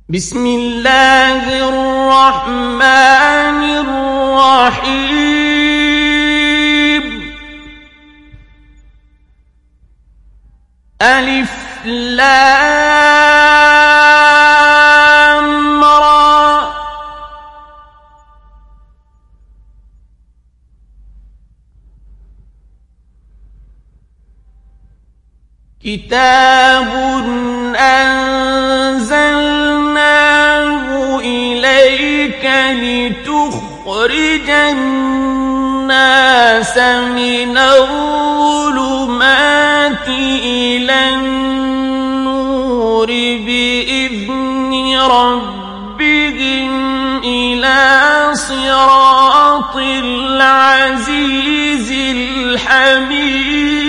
بسم الله الرحمن الرحيم ألف لام را كتاب أنزلناه إليك لتخرج الناس من الظلمات إلى النور بإذن ربهم إلى صراط العزيز الحميد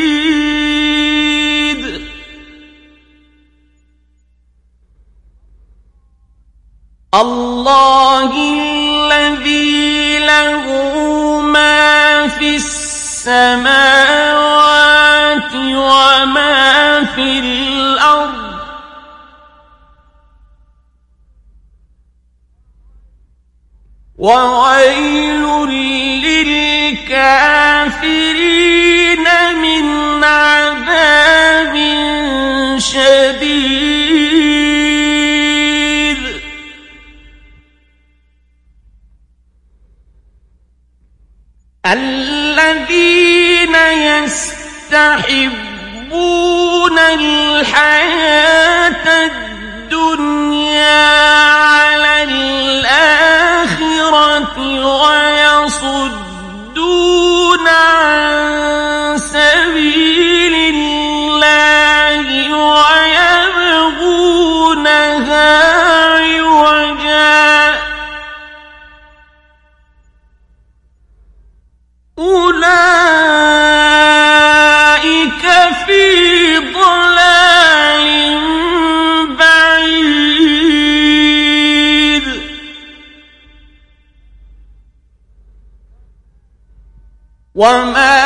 الله الذي له ما في السماوات وما في الأرض وويل للكافرين من عذاب شديد الذين يستحبون الحياة الدنيا على الآخرة ويصدون عن سبيل الله ويبغونها عوجا أولئك في ضلال بعيد وما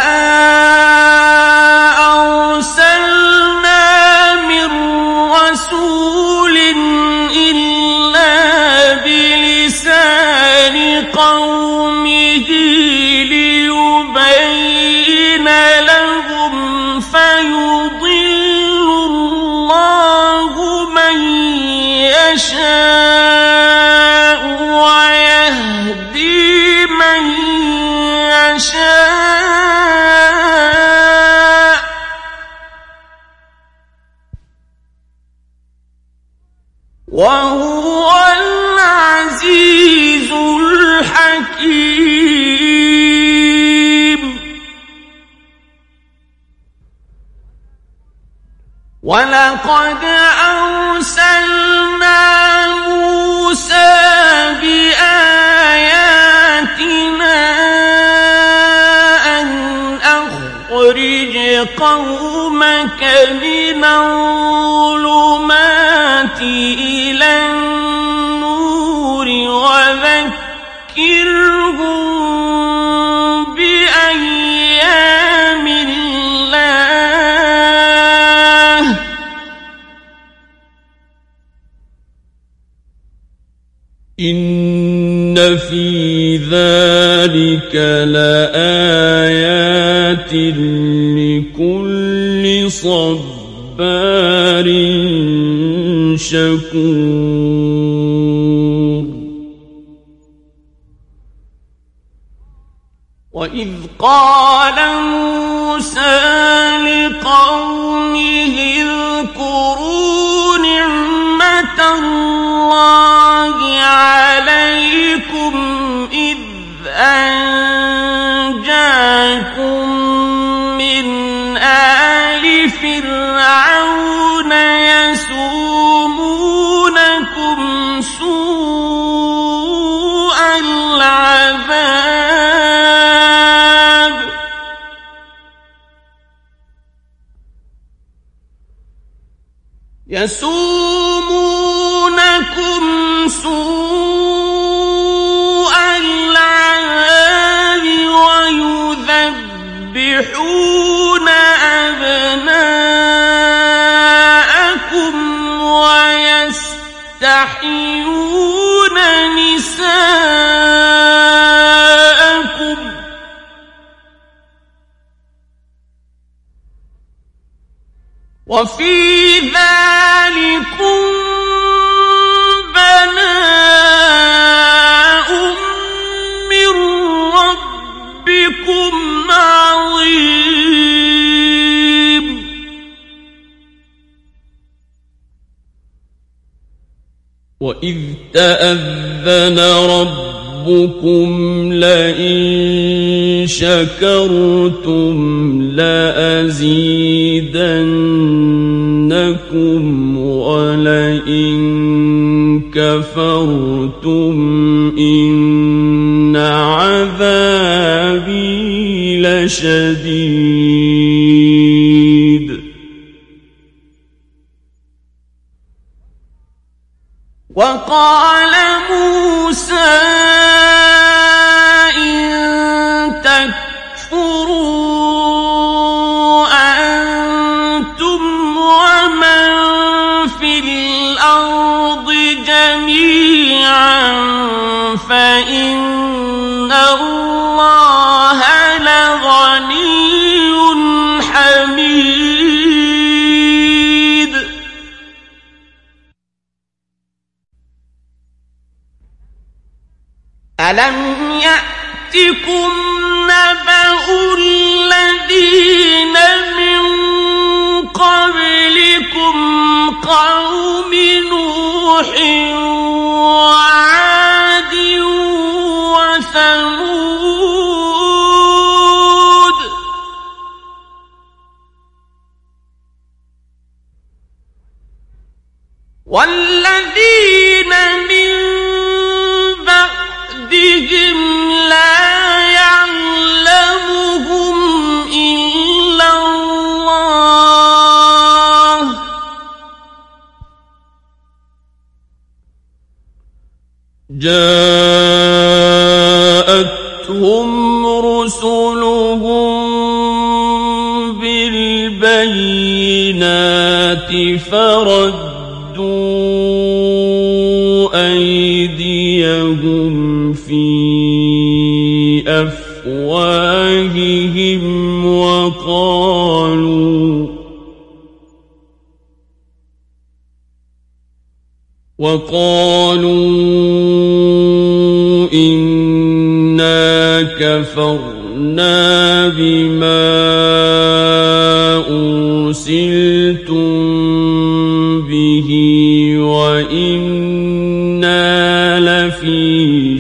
أرسلنا من رسول إلا بلسان قومه ليبين لهم فيضل الله من يشاء ويهدي من يشاء وهو العزيز الحكيم ولقد أرسلنا موسى بآياتنا أن أخرج قومك من الظلمات إلى النور وذكرهم بأيام الله إن في ذلك لآيات لكل صبار شكور وإذ قال موسى لقومه اذكروا نعمة الله عليكم إذ أنجاكم من آل فرعون يسومونكم سوء العذاب ويذبحون أبناءكم ويستحيون تستحيون نساءكم وفي ذلكم بلاء من ربكم عظيم وإذ تأذن ربكم لئن شكرتم لأزيدنكم ولئن كفرتم إن عذابي لشديد وقال موسى إن تكفروا أنتم ومن في الأرض جميعا فإن الله لغني حميد ألم يأتكم نبأ الذين من قبلكم قوم نوح وعاد وثمود والذين من بعدهم لا يعلمهم إلا الله جاءتهم رسلهم بالبينات فردوا أيديهم في أفواههم وقالوا إنا كفرنا بما أرسلتم به وإنا لفي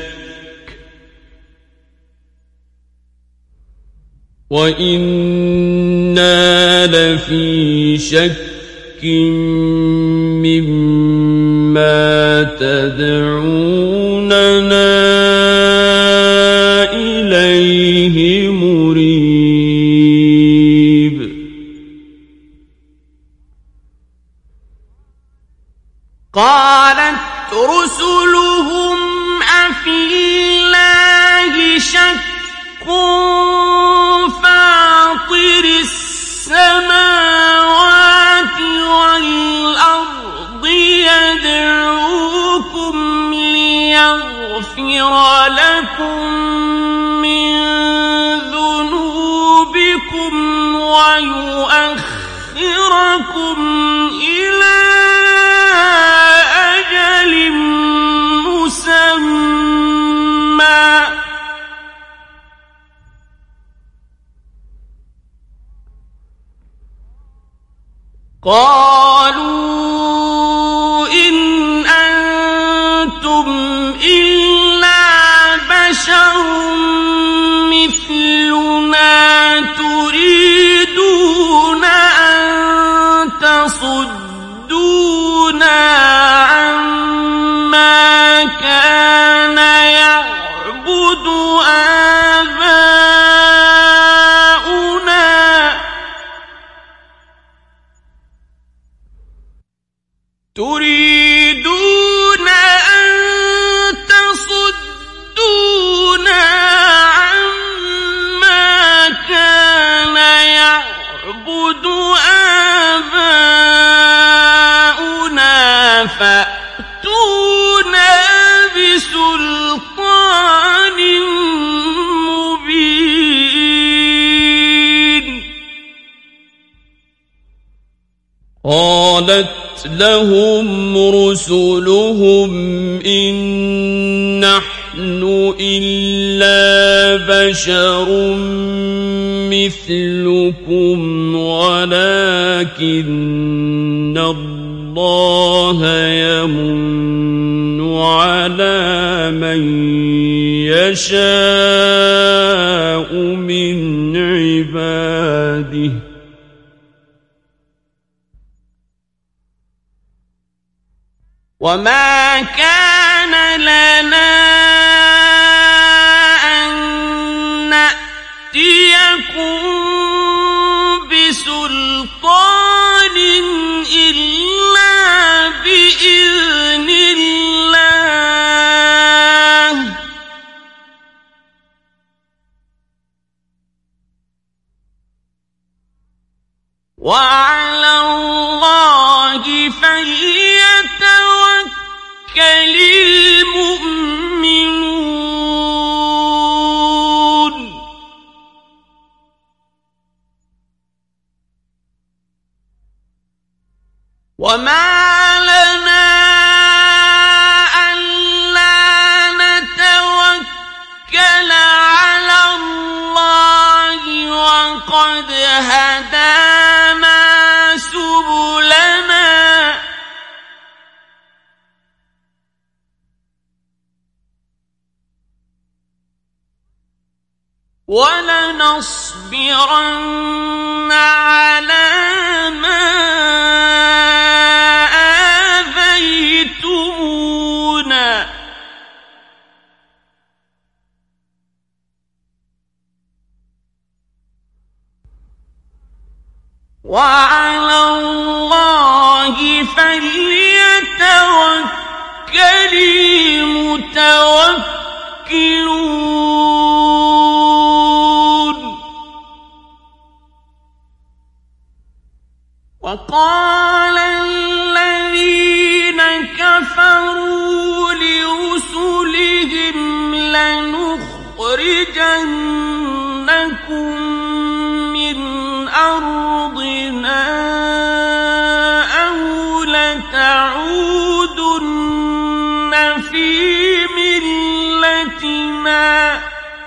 شك مما تدعوننا إليه مريب قالت رسلهم أفي الله شك فاطر السماوات والأرض يدعوكم ليغفر لكم من ذنوبكم ويؤخركم إلى أجل مسمى قالوا إن أنتم إلا بشر مثلنا تريدون أن تصدونا عما كان يعبد آباؤنا لهم رسلهم إن نحن إلا بشر مثلكم ولكن الله يمن على من يشاء من عباده وما كان لنا أن نأتيكم بسلطان إلا بإذن الله وعلى الله فليتوكل المؤمنون وما لنا ألا نتوكل على الله وقد هدانا سبلنا ولنصبرن على ما آذيتمونا وعلى الله فليتوكل المتوكلون وقال الذين كفروا لرسلهم لنخرجنكم من أرضنا أو لتعودن في ملتنا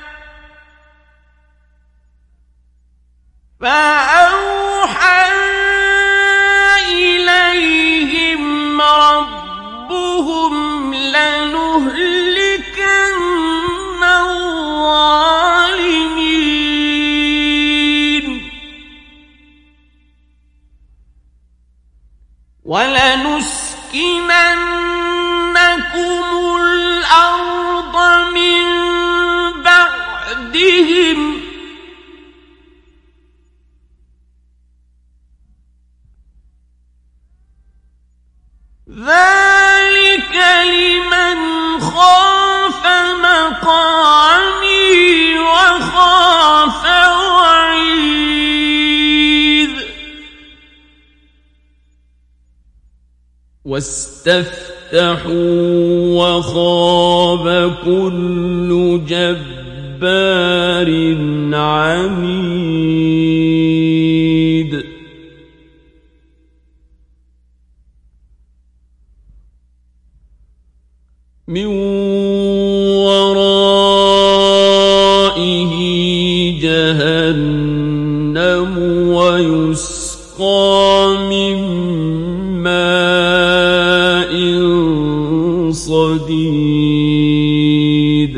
فأوحى إليهم ربهم لنهلكن الظالمين ولنسكننكم الأرض من بعدهم ذلك لمن خاف مقامي وخاف وعيد واستفتحوا وخاب كل جبار عنيد من ورائه جهنم ويسقى من ماء صديد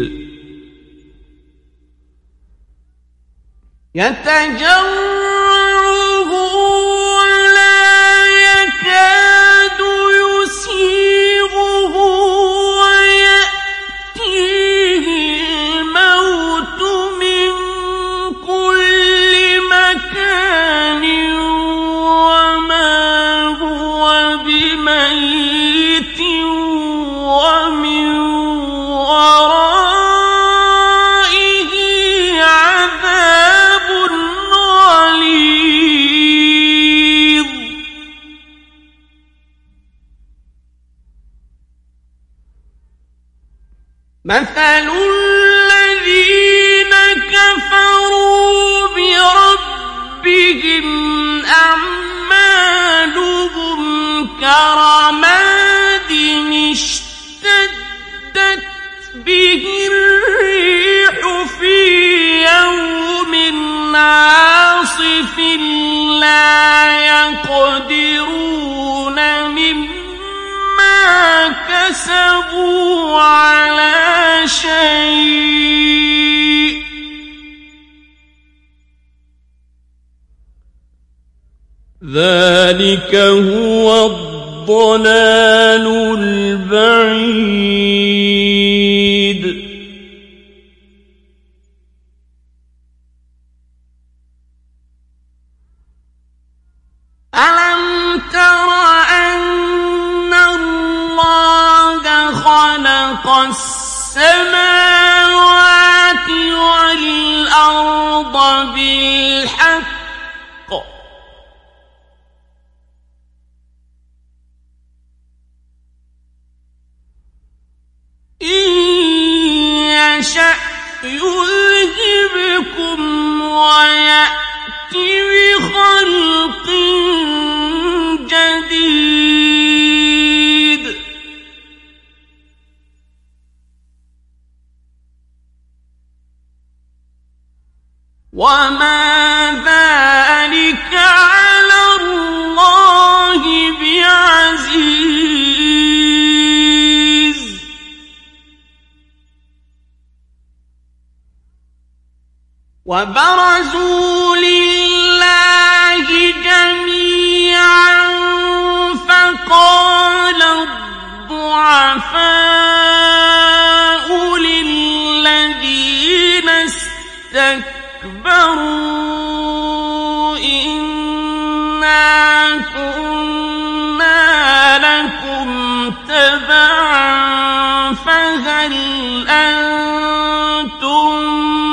يتجرعه ولا يكاد يسيغه ويأتيه الموت من كل مكان وما هو بميت ومن ورائه عذاب غليظ مثل الذين كفروا بربهم أعمالهم كرماد ذلك هو الضلال البعيد ألم تر أن الله خلق السماوات والأرض بالحق إن يشأ يذهبكم ويأت بخلق جديد وما ذلك على الله بعزيز وبرزوا لله جميعا فقال الضعفاء للذين استكبروا إنا كنا لكم تبعا فهل أنتم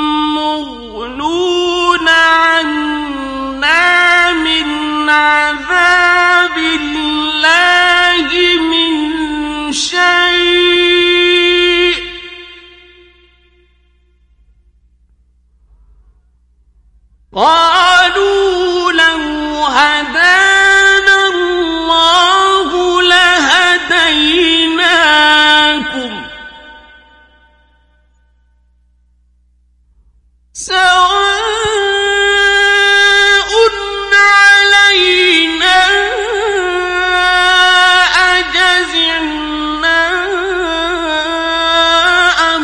مغنون عنا من عذاب الله من شيء قالوا لو هدانا الله لهديناكم سواء علينا أجزعنا أم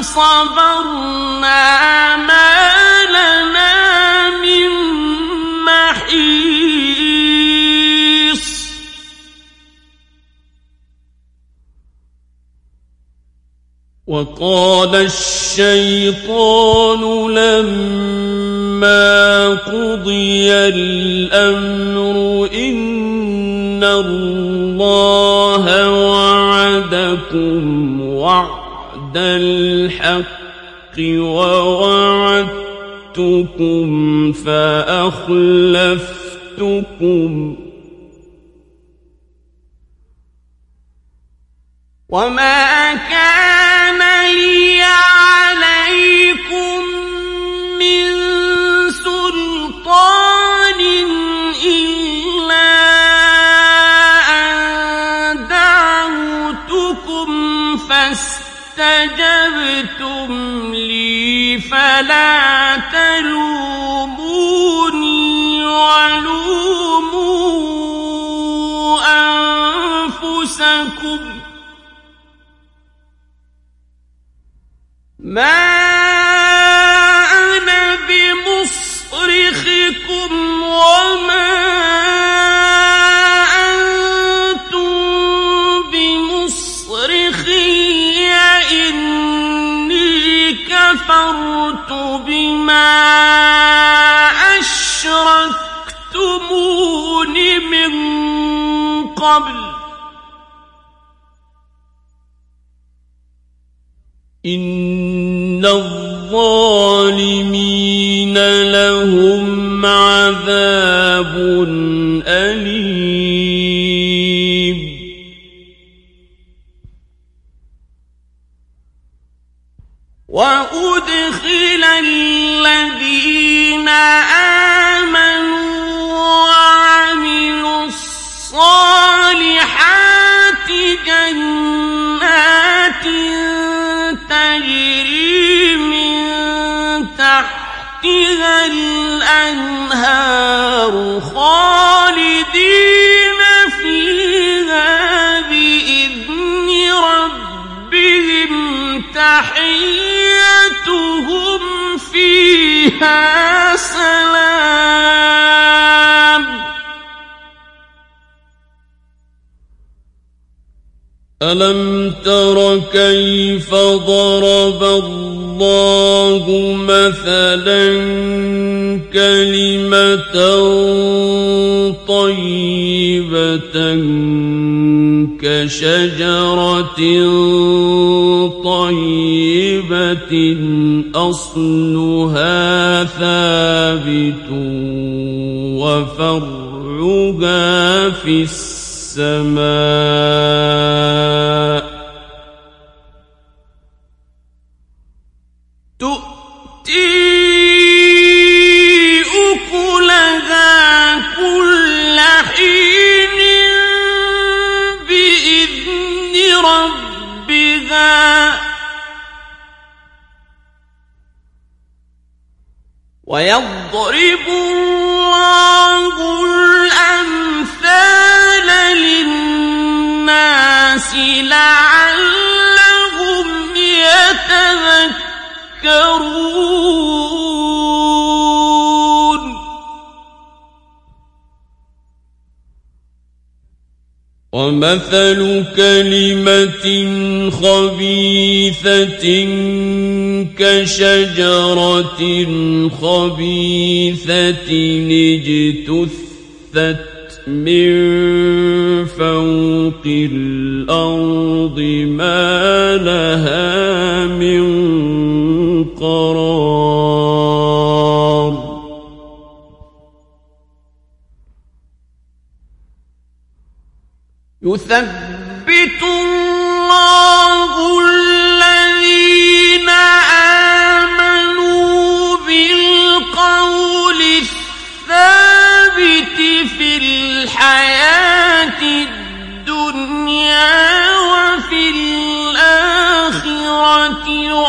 صبرنا ما لنا من محيص وقال الشيطان لما قضي الأمر إن الله وعدكم وعد الحق ووعدتكم فأخلفتكم وما كان لي عليكم من سلطان إلا أن دعوتكم فاستجبتم لي فلا تلوموني ولوموا أنفسكم ما أنا بمصرخكم وما أنتم بمصرخي إني كفرت بما أشركتمون من قبل إن الظالمين لهم عذاب أليم وأدخل الذين آمنوا وعملوا الصالحات جنات تجري من تحتها الأنهار خالدين فيها بإذن ربهم تحيتهم فيها سلام تر كيف ضرب الله مثلا كلمة طيبة كشجرة طيبة أصلها ثابت وفرعها في السماء تؤتي أكلها كل حين بإذن ربها ويضرب الله الأمثال للناس لعلهم يتذكرون ومثل كلمة خبيثة كشجرة خبيثة اجتثت من فوق الأرض ما لها من قرار يثبت الله الذين آمنوا بالقول الثابت في الحياة الدنيا وفي الآخرة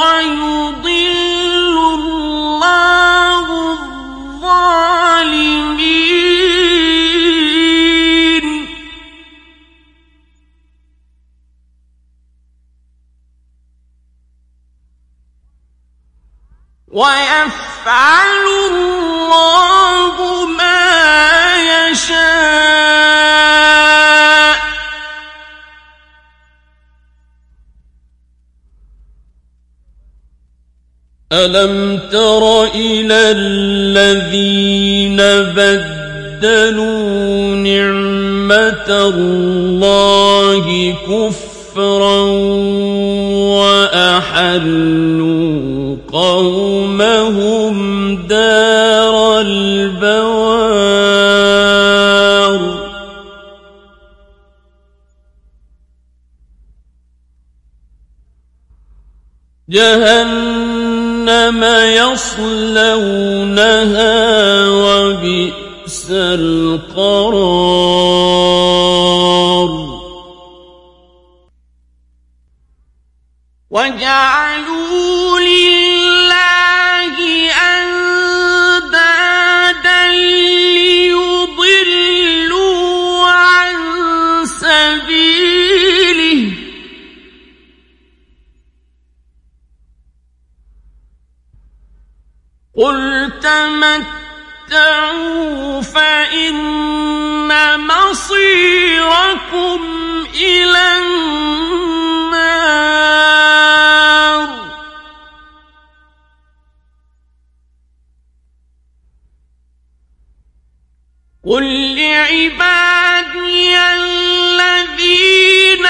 ويضل الله الظالمين ويفعل الله ما يشاء ألم تر إلى الذين بدلوا نعمة الله كفرا وأحلوا قومهم دار البوار جهنم يصلونها وبئس القرار وجعلوا لله أندادا ليضلوا عن سبيله قل تمتعوا فإن مصيركم إلى النار قل لعبادي الذين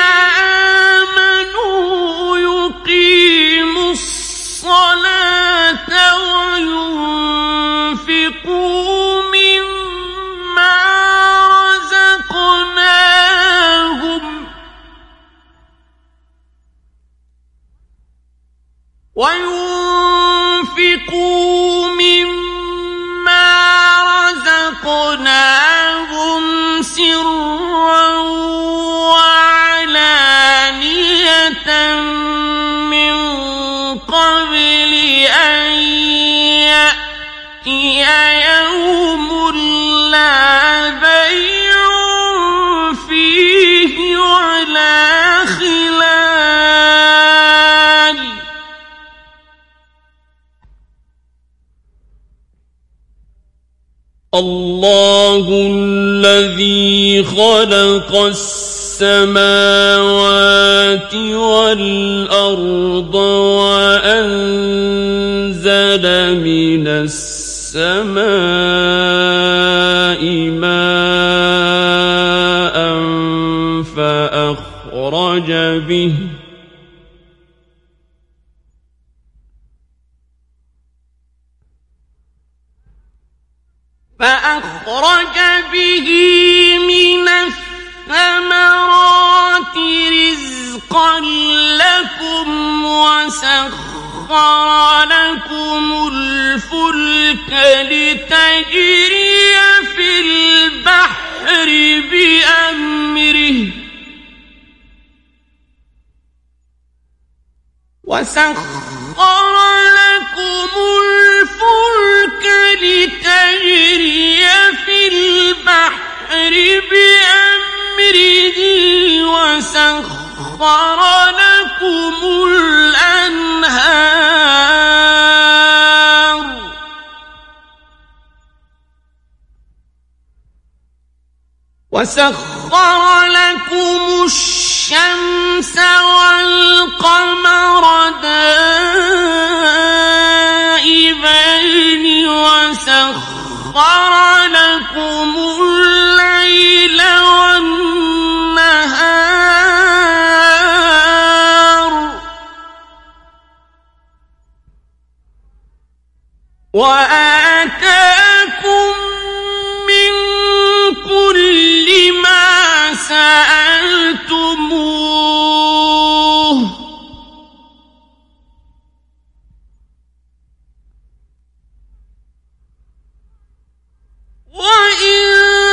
آمنوا يقيموا الصلاة وينفقوا مما رزقناهم سرا وعلانية من قبل أن يأتي يوم لا بيع فيه ولا خلال الله الذي خلق السماوات والأرض وأنزل من السماء ماء فأخرج به من الثمرات رزقا لكم وسخر لكم الفلك لتجري في البحر بأمره وسخر لكم الأنهار وسخر لكم الشمس والقمر دائبين وسخر لكم الليل والنهار وآتاكم من كل ما سألتموه وإن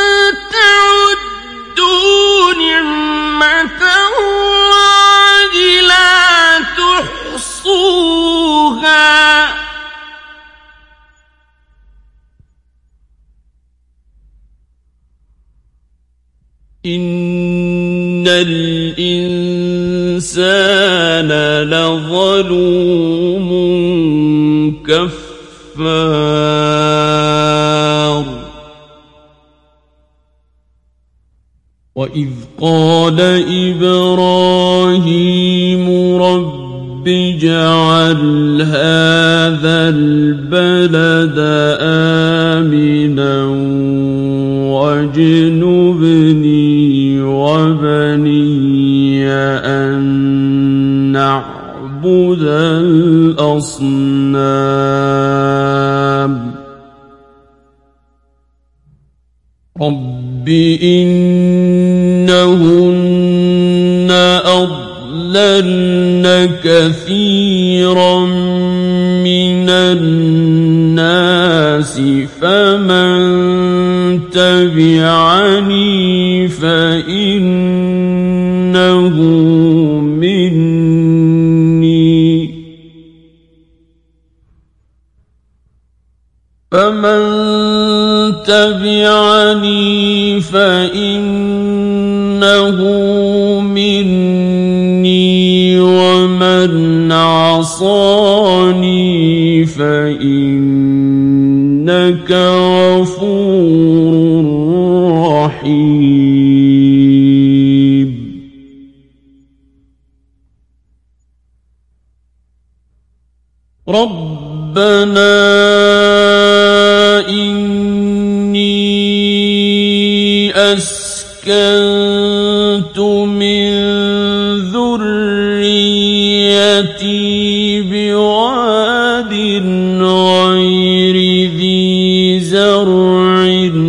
تعدوا نعمة الله لا تحصوها إن الإنسان لظلوم كفار وإذ قال إبراهيم رب اجعل هذا البلد آمنا واجنبني وبني أن نعبد الأصنام رب إنهن أضللن كثيرا من الناس فمن تبعني فإنه مني ومن عصاني فإنك غفور رحيم ربنا إني أسكنت من ذريتي بواد غير ذي زرع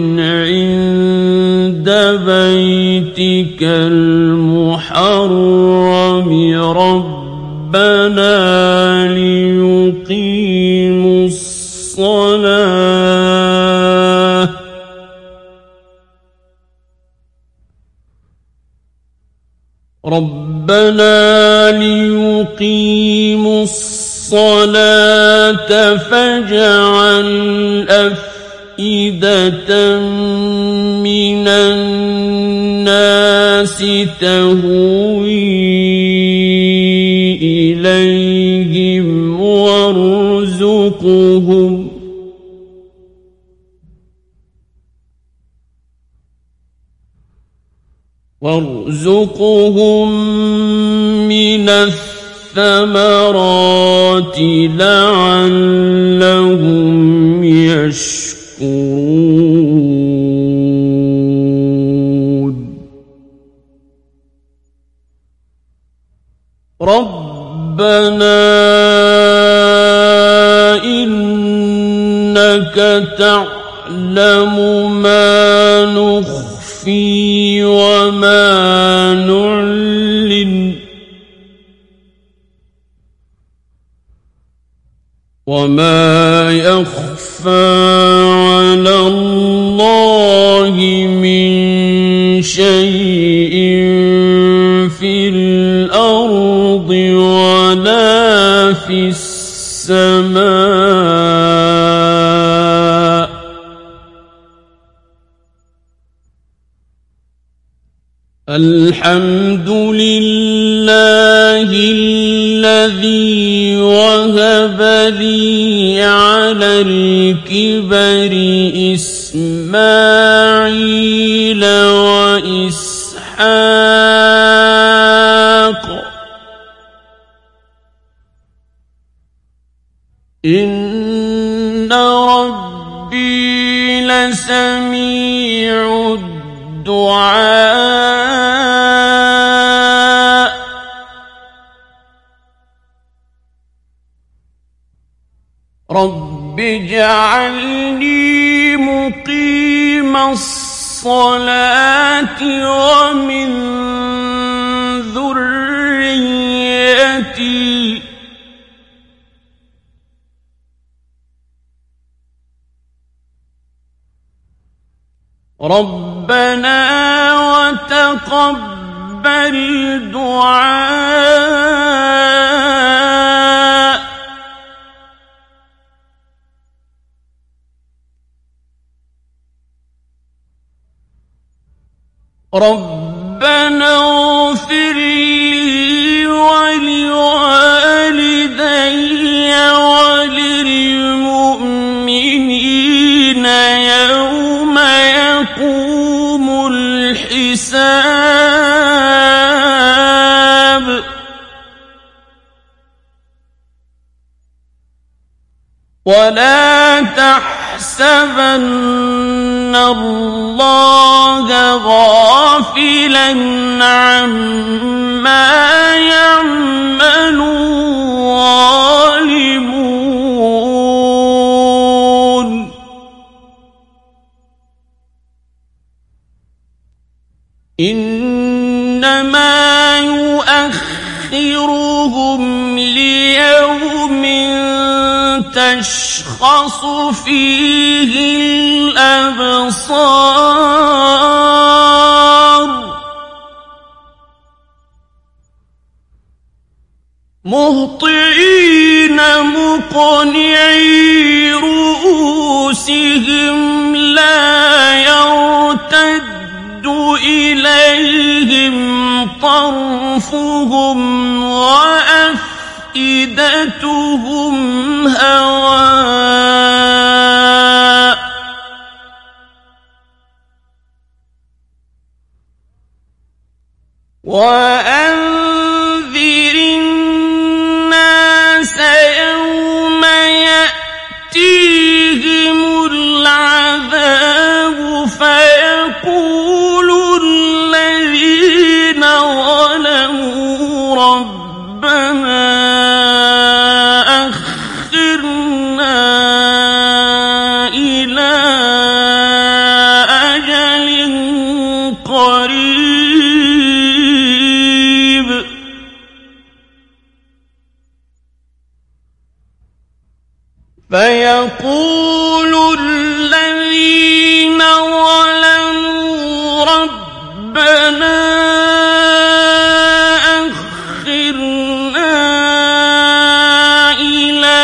عند بيتك المحرم ربنا ليقيموا الصلاة فاجعل أفئدة من الناس تهوي إليهم وارزقهم من الثمرات لعلهم يشكرون ربنا إنك تعلم ما نخفي وما نعلن وما يخفى على الله من شيء في الأرض ولا في السماء الحمد لله الذي وهب لي على الكبر إسماعيل وإسحاق إن ربي لسميع الدعاء رب اجعلني مقيم الصلاة ومن ذريتي ربنا وتقبل دعاء ربنا اغفر لي ولوالدي وللمؤمنين يوم يقوم الحساب ولا تحسبن الله غافلا عما يعمل الظالمون إنما يؤخرهم ليوم تشخص فيه الأبصار مهطعين مقنعي رؤوسهم لا يرتد إليهم طرفهم وأفئدتهم هواء وأنذر الناس يوم يأتيهم العذاب فيقول الذين ظلموا ربنا أخرنا إلى أجل قريب فيقول الذين ظلموا ربنا أخرنا إلى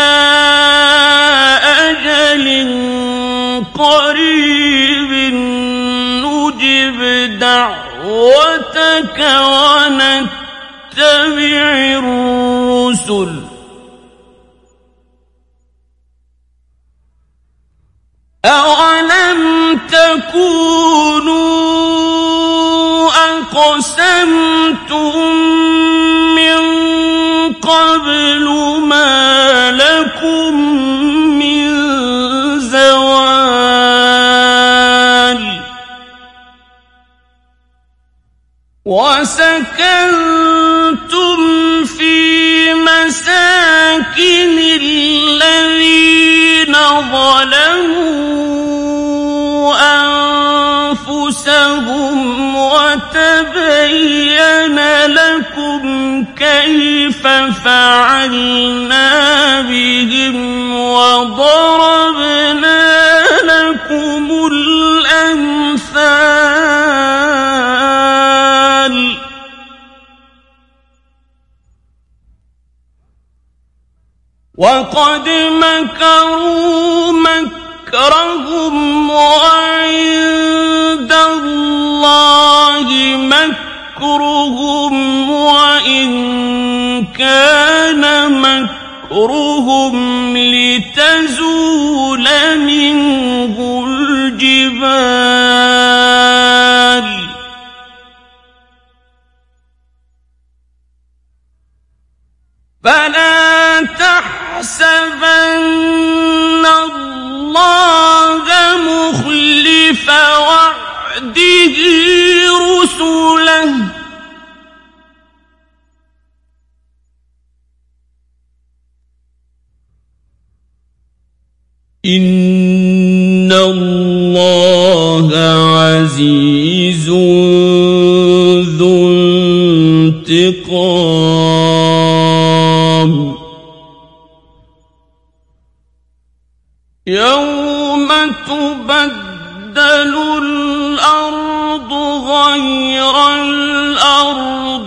أجل قريب نجب دعوتك ونتبع الرسل أولم تكونوا أقسمتم أقسمتم من قبل ما لكم من زوال وسكنتم في مساكن الذين ظلموا أنفسهم وتبين لكم كيف فعلنا بهم وضربنا لكم الأمثال وقد مكروا مكرهم وعند الله مكرهم وإن كان مكرهم لتزول منه الجبال فلا تحسبن الله مخلف وعده رسله إن الله عزيز ذو انتقام يوم تبدل الأرض غير الأرض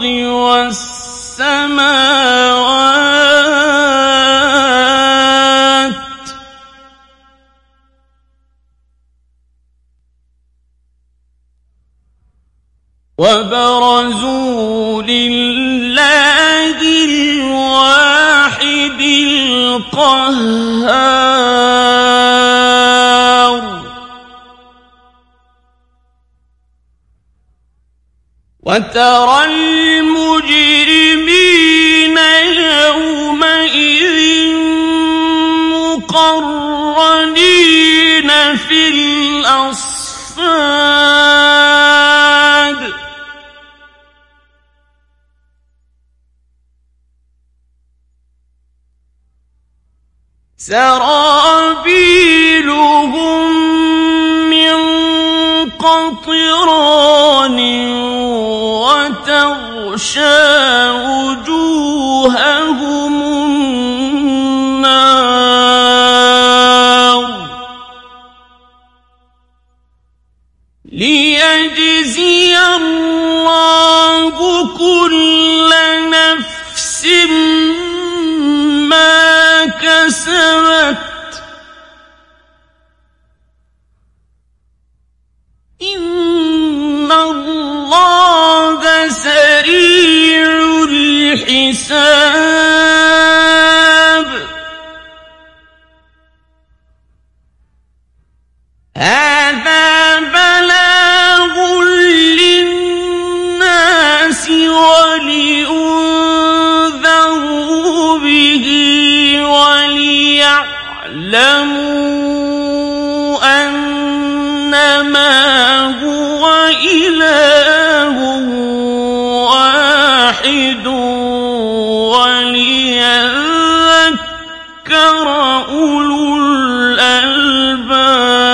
والسماوات وبرزوا لله الواحد القهار وترى المجرمين يومئذ مقرنين في الأصفاد سرابيلهم من قطران وتغشى وجوههم النار ليجزي الله كل نفس ما كسبت إن الله سريع الحساب هذا بلاغ للناس ولينذروا به وليعلموا أنما هو إله واحد وليذكر أولو الألباب